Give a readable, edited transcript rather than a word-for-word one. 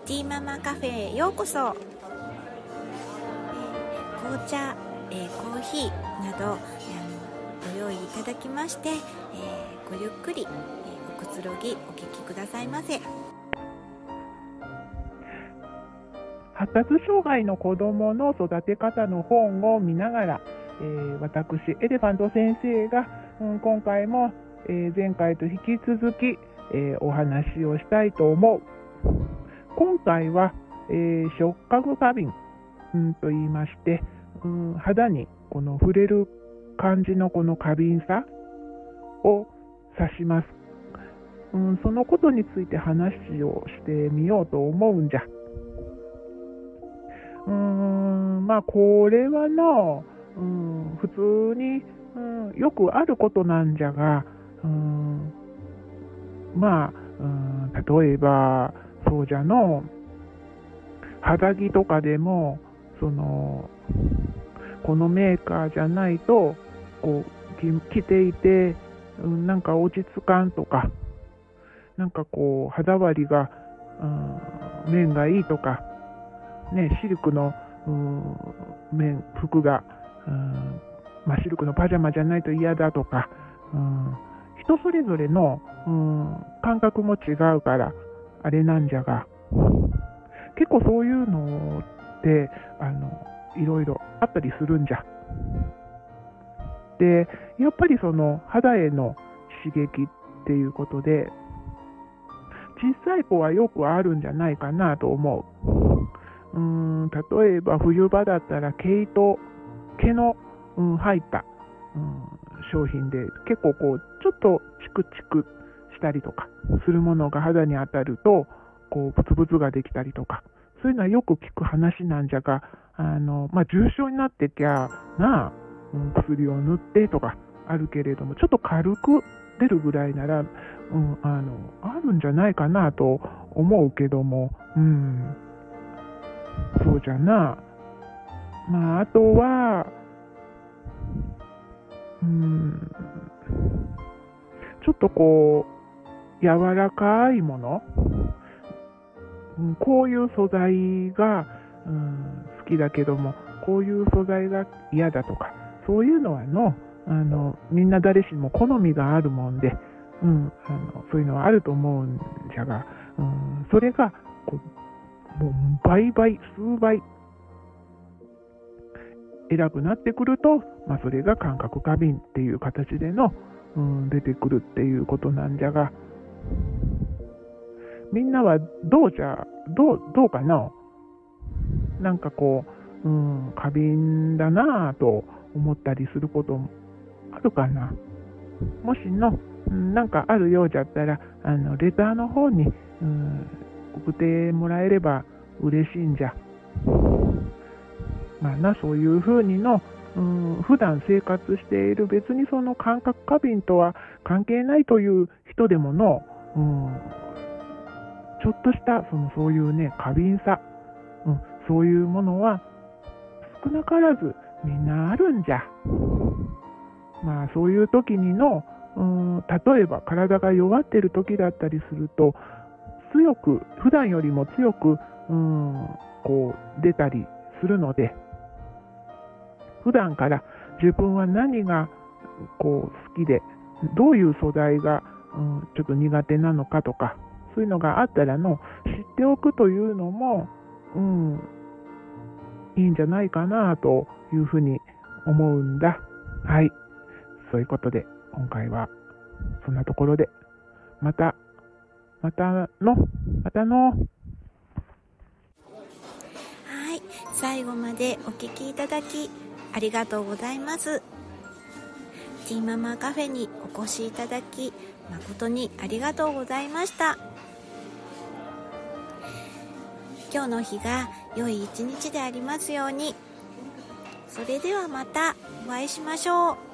ティーママカフェへようこそ。紅茶、コーヒーなどご用意いただきまして、ごゆっくり、おくつろぎお聞きくださいませ。 発達障害の子どもの育て方の本を見ながら、私エレファント先生が、今回も、前回と引き続き、お話をしたいと思う。今回は、触覚過敏、と言いまして、肌にこの触れる感じのこの過敏さを指します。そのことについて話をしてみようと思うんじゃ。これは普通に、よくあることなんじゃが、例えばそうじゃの肌着とかでもこのメーカーじゃないとこう着ていて、なんか落ち着かんとか、なんかこう肌割りが、面がいいとかね、シルクの服が、シルクのパジャマじゃないと嫌だとか、人それぞれの、感覚も違うからあれなんじゃが、結構そういうのっていろいろあったりするんじゃ。で、やっぱりその肌への刺激っていうことで、小さい子はよくあるんじゃないかなと思う。例えば冬場だったら毛の、入った、商品で結構こうちょっとチクチクしたりとかするものが肌に当たるとこうブツブツができたりとか、そういうのはよく聞く話なんじゃが、重症になってきゃ薬を塗ってとかあるけれども、ちょっと軽く出るぐらいなら、あるんじゃないかなと思うけども、そうじゃな。あとは、ちょっとこう、柔らかいもの、こういう素材が、好きだけども、こういう素材が嫌だとか、そういうのはみんな誰しも好みがあるもんで、そういうのはあると思うんじゃが、それがこうもう数倍偉くなってくると、それが感覚過敏っていう形での、出てくるっていうことなんじゃが、みんなはどうかな、なんかこう、過敏だなぁと思ったりすることもあるかな。もしなんかあるようじゃったら、レターの方に、送ってもらえれば嬉しいんじゃ。そういうふうに普段生活している、別にその感覚過敏とは関係ないという人でもちょっとしたそういうね、過敏さ、そういうものは少なからずみんなあるんじゃ。そういう時に例えば体が弱っている時だったりすると、普段よりも強く、こう出たりするので、普段から自分は何がこう好きで、どういう素材が、ちょっと苦手なのかとか、そういうのがあったら知っておくというのも、いいんじゃないかなというふうに思うんだ。はい。そういうことで、今回はそんなところで、またの。 はい、最後までお聞きいただきありがとうございます。ティーママカフェにお越しいただき誠にありがとうございました。今日の日が良い一日でありますように。それではまたお会いしましょう。